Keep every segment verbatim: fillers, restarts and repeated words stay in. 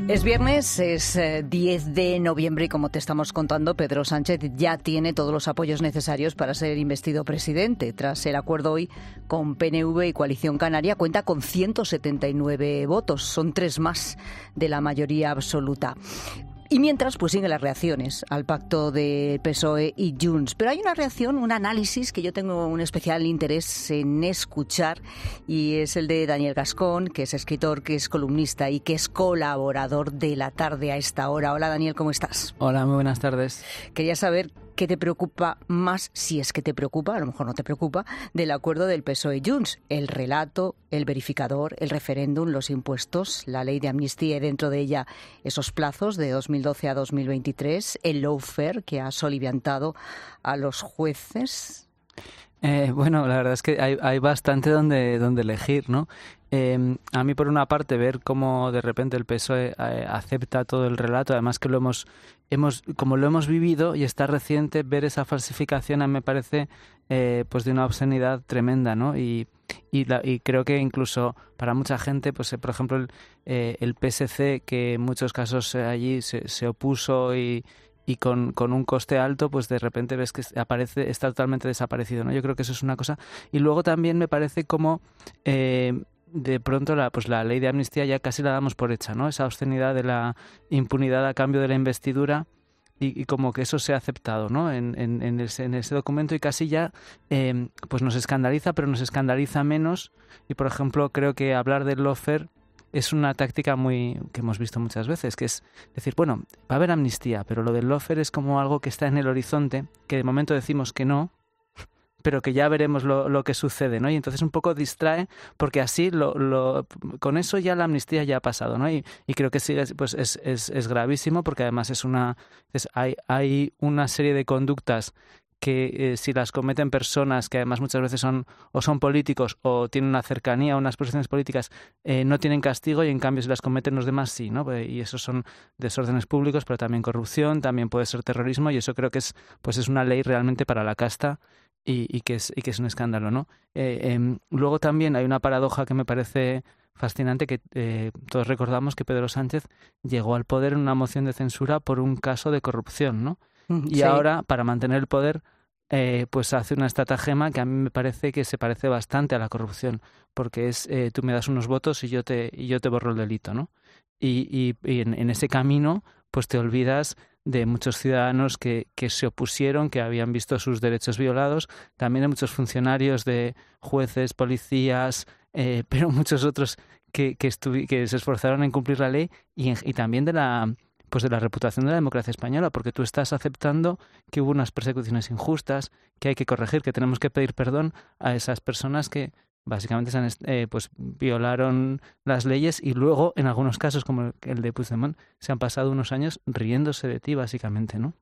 Es viernes, es eh, diez de noviembre y como te estamos contando, Pedro Sánchez ya tiene todos los apoyos necesarios para ser investido presidente. Tras el acuerdo hoy con P N V y Coalición Canaria, cuenta con ciento setenta y nueve votos, son tres más de la mayoría absoluta. Y mientras, pues siguen las reacciones al pacto de P S O E y Junts. Pero hay una reacción, un análisis que yo tengo un especial interés en escuchar, y es el de Daniel Gascón, que es escritor, que es columnista y que es colaborador de La Tarde a esta hora. Hola, Daniel, ¿cómo estás? Hola, muy buenas tardes. Quería saber qué te preocupa más, si es que te preocupa, a lo mejor no te preocupa, del acuerdo del P S O E y Junts. El relato, el verificador, el referéndum, los impuestos, la ley de amnistía y dentro de ella esos plazos de dos mil doce a dos mil veintitrés, el lawfare que ha soliviantado a los jueces. Eh, bueno, la verdad es que hay, hay bastante donde, donde elegir, ¿no? Eh, a mí, por una parte, ver cómo de repente el P S O E eh, acepta todo el relato, además que lo hemos, hemos, como lo hemos vivido y está reciente, ver esa falsificación a mí me parece eh, pues de una obscenidad tremenda, ¿no? Y, y, la, y creo que incluso para mucha gente, pues eh, por ejemplo el, eh, el P S C, que en muchos casos eh, allí se, se opuso y y con, con un coste alto, pues de repente ves que aparece, está totalmente desaparecido, ¿no? Yo creo que eso es una cosa. Y luego también me parece como eh, de pronto la, pues la ley de amnistía ya casi la damos por hecha, ¿no? Esa obscenidad de la impunidad a cambio de la investidura y, y como que eso se ha aceptado, ¿no? En, en, en, ese, en ese documento, y casi ya eh, pues nos escandaliza, pero nos escandaliza menos. Y por ejemplo, creo que hablar del lawfare es una táctica muy que hemos visto muchas veces, que es decir, bueno, va a haber amnistía, pero lo del lawfare es como algo que está en el horizonte, que de momento decimos que no, pero que ya veremos lo, lo que sucede, ¿no? Y entonces un poco distrae, porque así lo, lo, con eso ya la amnistía ya ha pasado, ¿no? Y, y creo que sigue, pues es, es, es gravísimo, porque además es una es, hay, hay una serie de conductas que eh, si las cometen personas que además muchas veces son o son políticos o tienen una cercanía a unas posiciones políticas, eh, no tienen castigo, y en cambio si las cometen los demás sí, ¿no? Y esos son desórdenes públicos, pero también corrupción, también puede ser terrorismo, y eso creo que es pues es una ley realmente para la casta y, y que es y que es un escándalo, ¿no? Eh, eh, luego también hay una paradoja que me parece fascinante, que eh, todos recordamos que Pedro Sánchez llegó al poder en una moción de censura por un caso de corrupción, ¿no? Y sí. Ahora, para mantener el poder, eh, pues hace una estratagema que a mí me parece que se parece bastante a la corrupción, porque es eh, tú me das unos votos y yo te y yo te borro el delito, ¿no? Y, y, y en, en ese camino, pues te olvidas de muchos ciudadanos que, que se opusieron, que habían visto sus derechos violados, también de muchos funcionarios, de jueces, policías, eh, pero muchos otros que que, estuvi- que se esforzaron en cumplir la ley, y, en, y también de la pues de la reputación de la democracia española, porque tú estás aceptando que hubo unas persecuciones injustas, que hay que corregir, que tenemos que pedir perdón a esas personas que básicamente se han, eh, pues violaron las leyes, y luego en algunos casos como el de Puigdemont se han pasado unos años riéndose de ti, básicamente, ¿no?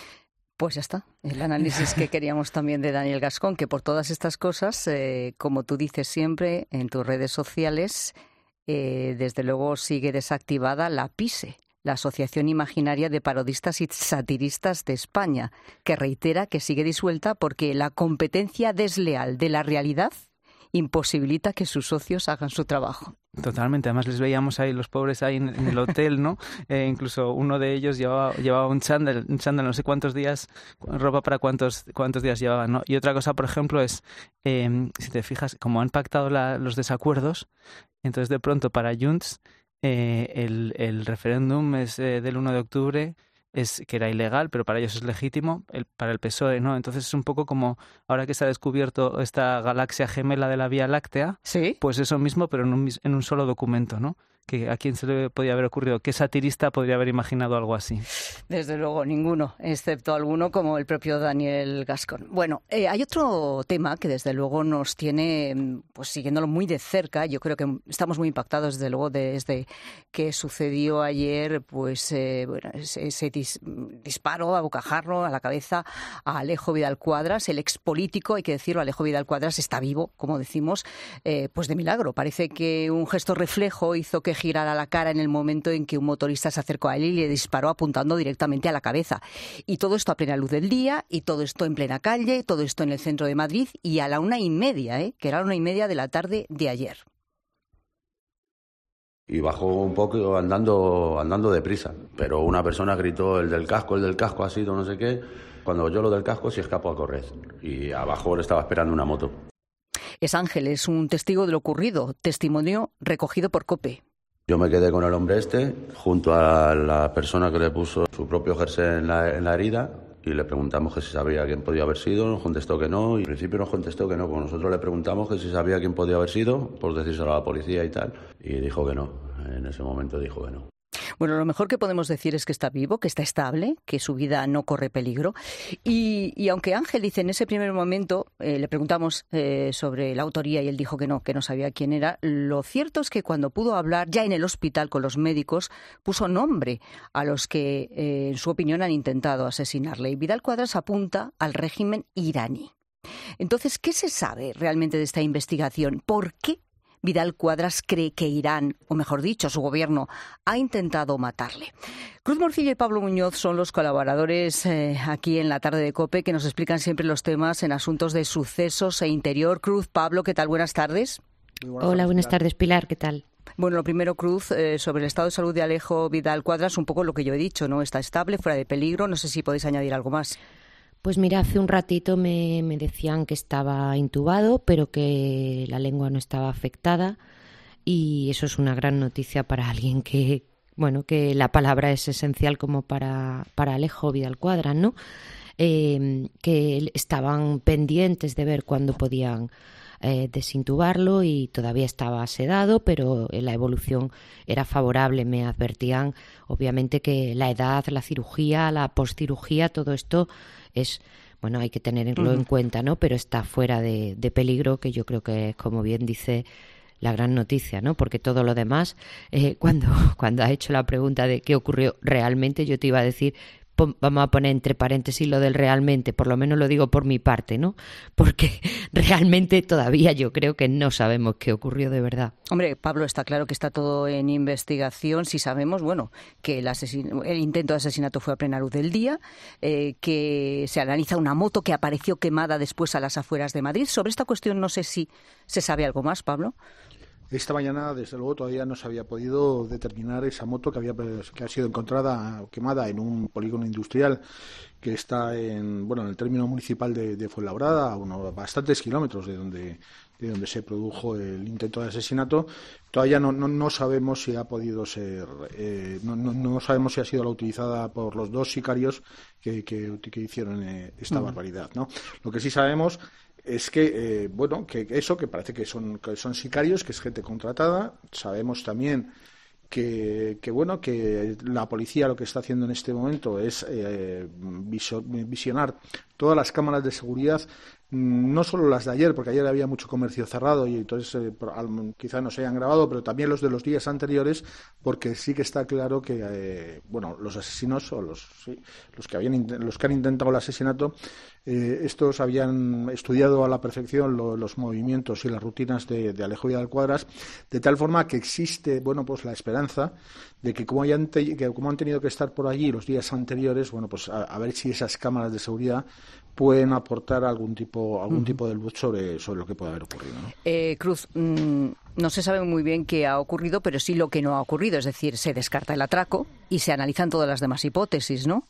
Pues ya está, el análisis que queríamos también de Daniel Gascón, que por todas estas cosas, eh, como tú dices siempre en tus redes sociales, eh, desde luego sigue desactivada la PISE, la Asociación Imaginaria de Parodistas y Satiristas de España, que reitera que sigue disuelta porque la competencia desleal de la realidad imposibilita que sus socios hagan su trabajo. Totalmente, además les veíamos ahí, los pobres ahí en, en el hotel, ¿no? Eh, incluso uno de ellos llevaba, llevaba un chándal, un chándal, no sé cuántos días, ropa para cuántos cuántos días llevaba, ¿no? Y otra cosa, por ejemplo, es, eh, si te fijas, como han pactado la, los desacuerdos, entonces de pronto para Junts eh, el, el referéndum es eh, del uno de octubre, es que era ilegal, pero para ellos es legítimo, el, para el P S O E no. Entonces es un poco como ahora que se ha descubierto esta galaxia gemela de la Vía Láctea, ¿sí? Pues eso mismo, pero en un, en un solo documento, ¿no? Que a quién se le podía haber ocurrido, qué satirista podría haber imaginado algo así. Desde luego ninguno, excepto alguno como el propio Daniel Gascón. Bueno, eh, hay otro tema que desde luego nos tiene pues siguiéndolo muy de cerca. Yo creo que estamos muy impactados desde luego desde que sucedió ayer pues eh, bueno, ese, ese dis, disparo a bocajarro a la cabeza a Alejo Vidal Cuadras, el expolítico, hay que decirlo. Alejo Vidal Cuadras está vivo, como decimos, eh, pues de milagro. Parece que un gesto reflejo hizo que girara la cara en el momento en que un motorista se acercó a él y le disparó apuntando directamente a la cabeza. Y todo esto a plena luz del día, y todo esto en plena calle, todo esto en el centro de Madrid, y a la una y media, ¿eh? que era la una y media de la tarde de ayer. Y bajó un poco andando andando deprisa. Pero una persona gritó, el del casco, el del casco ha sido no sé qué. Cuando oyó lo del casco, se escapó a correr. Y abajo le estaba esperando una moto. Es Ángel, es un testigo de lo ocurrido. Testimonio recogido por COPE. Yo me quedé con el hombre este, junto a la persona que le puso su propio jersey en la, en la herida. Y le preguntamos que si sabía quién podía haber sido, nos contestó que no, y al principio nos contestó que no, porque nosotros le preguntamos que si sabía quién podía haber sido, por decírselo a la policía y tal, y dijo que no, en ese momento dijo que no. Bueno, lo mejor que podemos decir es que está vivo, que está estable, que su vida no corre peligro. Y, y aunque Ángel dice en ese primer momento, eh, le preguntamos eh, sobre la autoría y él dijo que no, que no sabía quién era, lo cierto es que cuando pudo hablar ya en el hospital con los médicos, puso nombre a los que, eh, en su opinión, han intentado asesinarle. Y Vidal Quadras apunta al régimen iraní. Entonces, ¿qué se sabe realmente de esta investigación? ¿Por qué Vidal Quadras cree que Irán, o mejor dicho, su gobierno, ha intentado matarle? Cruz Morcillo y Pablo Muñoz son los colaboradores eh, aquí en la tarde de COPE que nos explican siempre los temas en asuntos de sucesos e interior. Cruz, Pablo, ¿qué tal? Buenas tardes. Buenas Hola, buenas tardes, Pilar, ¿qué tal? Bueno, lo primero, Cruz, eh, sobre el estado de salud de Alejo Vidal Quadras, un poco lo que yo he dicho, ¿no? Está estable, fuera de peligro. No sé si podéis añadir algo más. Pues mira, hace un ratito me, me decían que estaba intubado, pero que la lengua no estaba afectada, y eso es una gran noticia para alguien que, bueno, que la palabra es esencial como para, para Alejo Vidal Quadras, ¿no? Eh, que estaban pendientes de ver cuándo podían eh, desintubarlo y todavía estaba sedado, pero la evolución era favorable. Me advertían, obviamente, que la edad, la cirugía, la postcirugía, todo esto es, bueno, hay que tenerlo uh-huh. en cuenta, ¿no? Pero está fuera de, de peligro, que yo creo que es, como bien dice, la gran noticia, ¿no? Porque todo lo demás, eh, cuando, cuando ha hecho la pregunta de qué ocurrió realmente, yo te iba a decir, vamos a poner entre paréntesis lo del realmente, por lo menos lo digo por mi parte, ¿no? Porque realmente todavía yo creo que no sabemos qué ocurrió de verdad. Hombre, Pablo, está claro que está todo en investigación. Si sabemos, bueno, que el, asesin- el intento de asesinato fue a plena luz del día, eh, que se analiza una moto que apareció quemada después a las afueras de Madrid. Sobre esta cuestión no sé si se sabe algo más, Pablo. Esta mañana, desde luego, todavía no se había podido determinar esa moto que había que ha sido encontrada quemada en un polígono industrial que está en bueno en el término municipal de, de Fuenlabrada, a unos bastantes kilómetros de donde de donde se produjo el intento de asesinato. Todavía no no, no sabemos si ha podido ser eh, no, no no sabemos si ha sido la utilizada por los dos sicarios que que, que hicieron eh, esta mm. barbaridad, ¿no? Lo que sí sabemos es que, eh, bueno, que eso, que parece que son, que son sicarios, que es gente contratada. Sabemos también que, que, bueno, que la policía lo que está haciendo en este momento es eh, visionar todas las cámaras de seguridad, no solo las de ayer, porque ayer había mucho comercio cerrado y entonces eh, quizá no se hayan grabado, pero también los de los días anteriores, porque sí que está claro que eh, bueno, los asesinos o los sí, los que habían los que han intentado el asesinato, eh, estos habían estudiado a la perfección lo, los movimientos y las rutinas de, de Alejo Vidal Quadras, de tal forma que existe, bueno, pues la esperanza de que como hayan te, que como han tenido que estar por allí los días anteriores, bueno, pues a, a ver si esas cámaras de seguridad pueden aportar algún tipo algún uh-huh. tipo de luz sobre, sobre lo que puede haber ocurrido, ¿no? Eh, Cruz, mmm, no se sabe muy bien qué ha ocurrido, pero sí lo que no ha ocurrido, es decir, se descarta el atraco y se analizan todas las demás hipótesis, ¿no?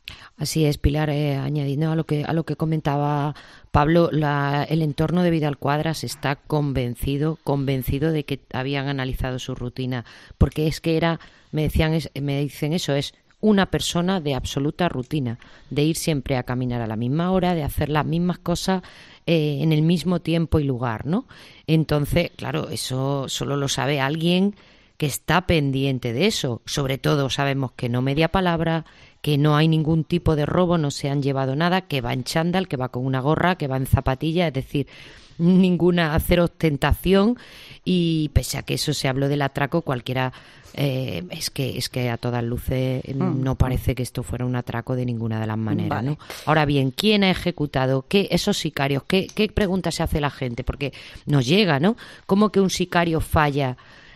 Así es, Pilar, eh, añadiendo a lo que a lo que comentaba Pablo, la, el entorno de Vidal Quadras está convencido, convencido de que habían analizado su rutina, porque es que era, me decían, es, me dicen eso, es una persona de absoluta rutina, de ir siempre a caminar a la misma hora, de hacer las mismas cosas eh, en el mismo tiempo y lugar, ¿no? Entonces, claro, eso solo lo sabe alguien que está pendiente de eso. Sobre todo sabemos que no media palabra, que no hay ningún tipo de robo, no se han llevado nada, que va en chándal, que va con una gorra, que va en zapatilla, es decir, ninguna, cero ostentación, y pese a que eso se habló del atraco, cualquiera, eh, es que es que a todas luces mm. no parece que esto fuera un atraco de ninguna de las maneras, vale. ¿no? Ahora bien, ¿quién ha ejecutado? ¿Qué, esos sicarios? ¿Qué, qué pregunta se hace la gente? Porque nos llega, ¿no? ¿Cómo que un sicario falla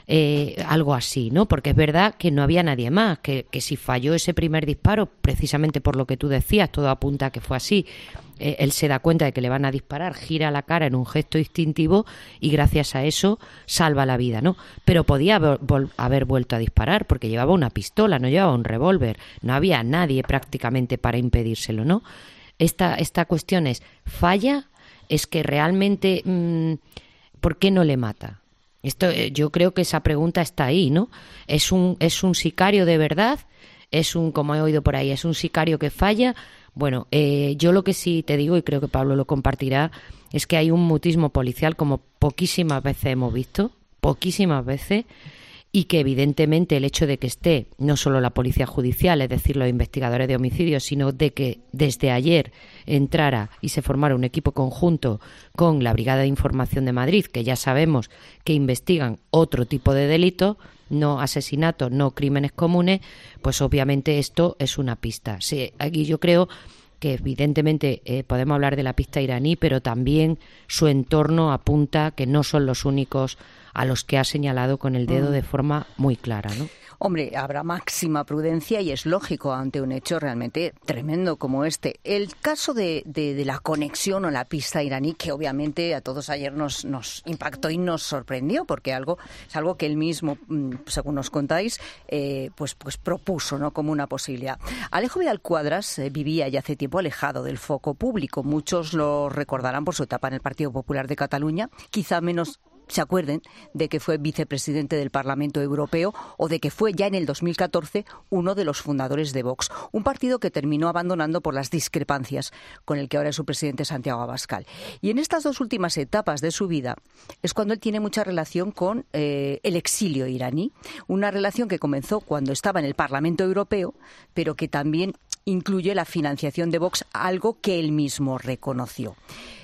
Eh, algo así, ¿no? Porque es verdad que no había nadie más, que, que si falló ese primer disparo, precisamente por lo que tú decías, todo apunta a que fue así, eh, él se da cuenta de que le van a disparar, gira la cara en un gesto instintivo y gracias a eso salva la vida, ¿no? Pero podía haber, vol- haber vuelto a disparar porque llevaba una pistola, no llevaba un revólver, no había nadie prácticamente para impedírselo, ¿no? Esta, esta cuestión es, ¿falla? Es que realmente, mmm, ¿por qué no le mata? Esto, yo creo que esa pregunta está ahí, ¿no? ¿Es un, es un sicario de verdad? ¿Es un, como he oído por ahí, es un sicario que falla? Bueno, eh, yo lo que sí te digo, y creo que Pablo lo compartirá, es que hay un mutismo policial como poquísimas veces hemos visto, poquísimas veces, y que evidentemente el hecho de que esté no solo la policía judicial, es decir, los investigadores de homicidios, sino de que desde ayer entrara y se formara un equipo conjunto con la Brigada de Información de Madrid, que ya sabemos que investigan otro tipo de delitos, no asesinatos, no crímenes comunes, pues obviamente esto es una pista. Sí, aquí yo creo que evidentemente eh, podemos hablar de la pista iraní, pero también su entorno apunta que no son los únicos a los que ha señalado con el dedo de forma muy clara, ¿no? Hombre, habrá máxima prudencia y es lógico ante un hecho realmente tremendo como este. El caso de, de, de la conexión o la pista iraní, que obviamente a todos ayer nos, nos impactó y nos sorprendió, porque algo es algo que él mismo, según nos contáis, eh, pues, pues propuso, ¿no?, como una posibilidad. Alejo Vidal Cuadras eh, vivía ya hace tiempo alejado del foco público. Muchos lo recordarán por su etapa en el Partido Popular de Cataluña, quizá menos se acuerden de que fue vicepresidente del Parlamento Europeo o de que fue ya en el dos mil catorce uno de los fundadores de Vox, un partido que terminó abandonando por las discrepancias con el que ahora es su presidente Santiago Abascal. Y en estas dos últimas etapas de su vida es cuando él tiene mucha relación con eh, el exilio iraní, una relación que comenzó cuando estaba en el Parlamento Europeo, pero que también incluye la financiación de Vox, algo que él mismo reconoció.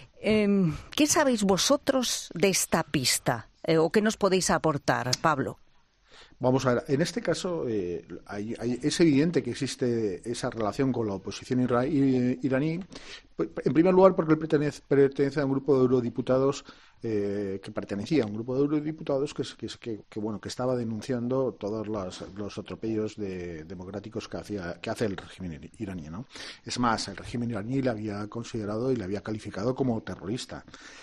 Eh, ¿Qué sabéis vosotros de esta pista? Eh, ¿O qué nos podéis aportar, Pablo? Vamos a ver, en este caso eh, hay, hay, es evidente que existe esa relación con la oposición ira, iraní, en primer lugar porque él pertenece, pertenece a un grupo de eurodiputados eh, que pertenecía a un grupo de eurodiputados que, que, que, que bueno que estaba denunciando todos los, los atropellos de, democráticos que, hacía, que hace el régimen iraní, ¿no? Es más, el régimen iraní le había considerado y le había calificado como terrorista.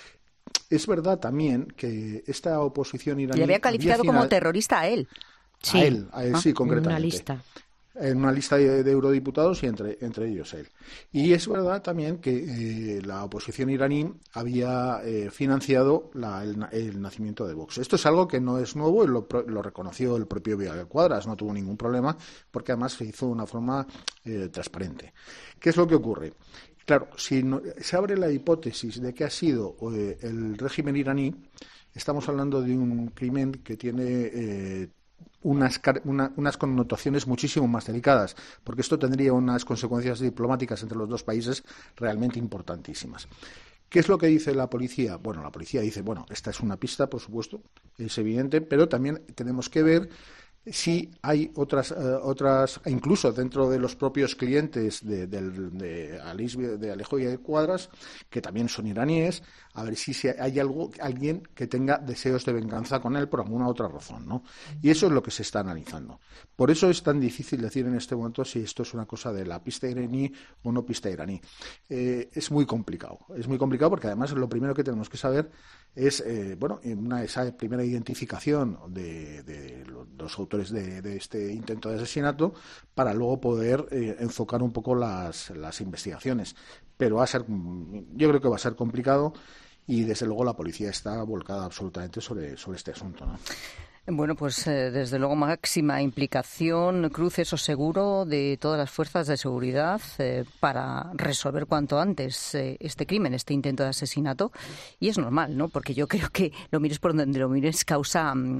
Es verdad también que esta oposición iraní... Le había calificado había final... como terrorista a él. Sí. A él, a él ah, sí, concretamente. En una lista. En una lista de, de eurodiputados y entre, entre ellos él. Y es verdad también que eh, la oposición iraní había eh, financiado la, el, el nacimiento de Vox. Esto es algo que no es nuevo y lo, lo reconoció el propio Vidal Cuadras, no tuvo ningún problema porque además se hizo de una forma eh, transparente. ¿Qué es lo que ocurre? Claro, si no, se abre la hipótesis de que ha sido eh, el régimen iraní, estamos hablando de un crimen que tiene eh, unas, una, unas connotaciones muchísimo más delicadas, porque esto tendría unas consecuencias diplomáticas entre los dos países realmente importantísimas. ¿Qué es lo que dice la policía? Bueno, la policía dice, bueno, esta es una pista, por supuesto, es evidente, pero también tenemos que ver si hay otras, uh, otras, incluso dentro de los propios clientes de, de, de, de, de Alejo Vidal Cuadras, que también son iraníes, a ver si hay algo, alguien que tenga deseos de venganza con él por alguna otra razón, ¿no? Y eso es lo que se está analizando. Por eso es tan difícil decir en este momento si esto es una cosa de la pista iraní o no pista iraní. Eh, es muy complicado, es muy complicado porque además lo primero que tenemos que saber es, eh, bueno, una, esa primera identificación de, de los autores de, de este intento de asesinato para luego poder eh, enfocar un poco las, las investigaciones. Pero va a ser, yo creo que va a ser complicado y desde luego la policía está volcada absolutamente sobre, sobre este asunto, ¿no? Bueno, pues eh, desde luego máxima implicación, cruce eso seguro de todas las fuerzas de seguridad eh, para resolver cuanto antes eh, este crimen, este intento de asesinato. Y es normal, ¿no? Porque yo creo que lo mires por donde lo mires causa um,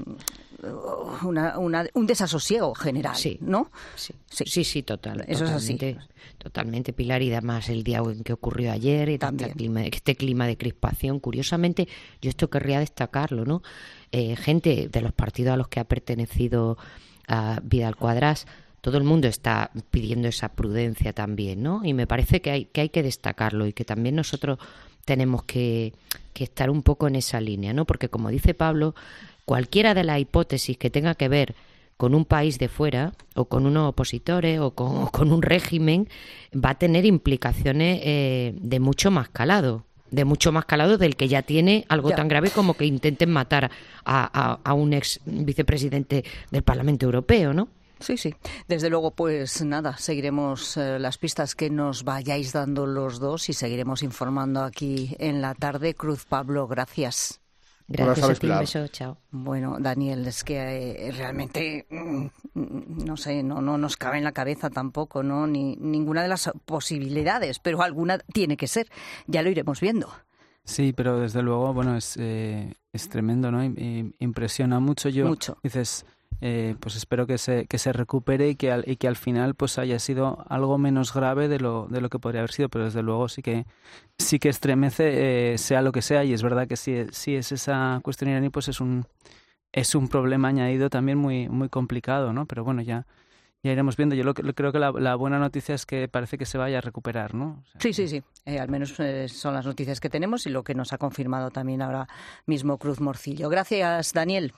una, una, un desasosiego general, sí, ¿no? Sí, sí, sí, sí total. Eso totalmente, es así. Totalmente, Pilar, y además el día en que ocurrió ayer y también este clima, este clima de crispación. Curiosamente, yo esto querría destacarlo, ¿no? Eh, gente de los partidos a los que ha pertenecido a Vidal Cuadras, todo el mundo está pidiendo esa prudencia también, ¿no? Y me parece que hay que, hay que destacarlo y que también nosotros tenemos que, que estar un poco en esa línea, ¿no? Porque como dice Pablo, cualquiera de las hipótesis que tenga que ver con un país de fuera o con unos opositores o con, o con un régimen va a tener implicaciones eh, de mucho más calado, de mucho más calado del que ya tiene algo ya. tan grave como que intenten matar a, a, a un ex vicepresidente del Parlamento Europeo, ¿no? Sí, sí. Desde luego, pues nada, seguiremos eh, las pistas que nos vayáis dando los dos y seguiremos informando aquí en la tarde. Cruz Pablo, gracias. Gracias a ti, un beso, chao. Bueno, Daniel, es que eh, realmente, mm, no sé, no, no nos cabe en la cabeza tampoco, ¿no? Ni ninguna de las posibilidades, pero alguna tiene que ser. Ya lo iremos viendo. Sí, pero desde luego, bueno, es, eh, es tremendo, ¿no? I- impresiona mucho. Yo, mucho. Dices... Eh, pues espero que se que se recupere y que al, y que al final pues haya sido algo menos grave de lo de lo que podría haber sido, pero desde luego sí que sí que estremece, eh, sea lo que sea, y es verdad que si, si es esa cuestión iraní, pues es un es un problema añadido también muy muy complicado, ¿no? Pero bueno, ya ya iremos viendo. Yo lo, lo, creo que la, la buena noticia es que parece que se vaya a recuperar, ¿no? O sea, sí, sí, sí. Eh, al menos eh, son las noticias que tenemos y lo que nos ha confirmado también ahora mismo Cruz Morcillo. Gracias, Daniel.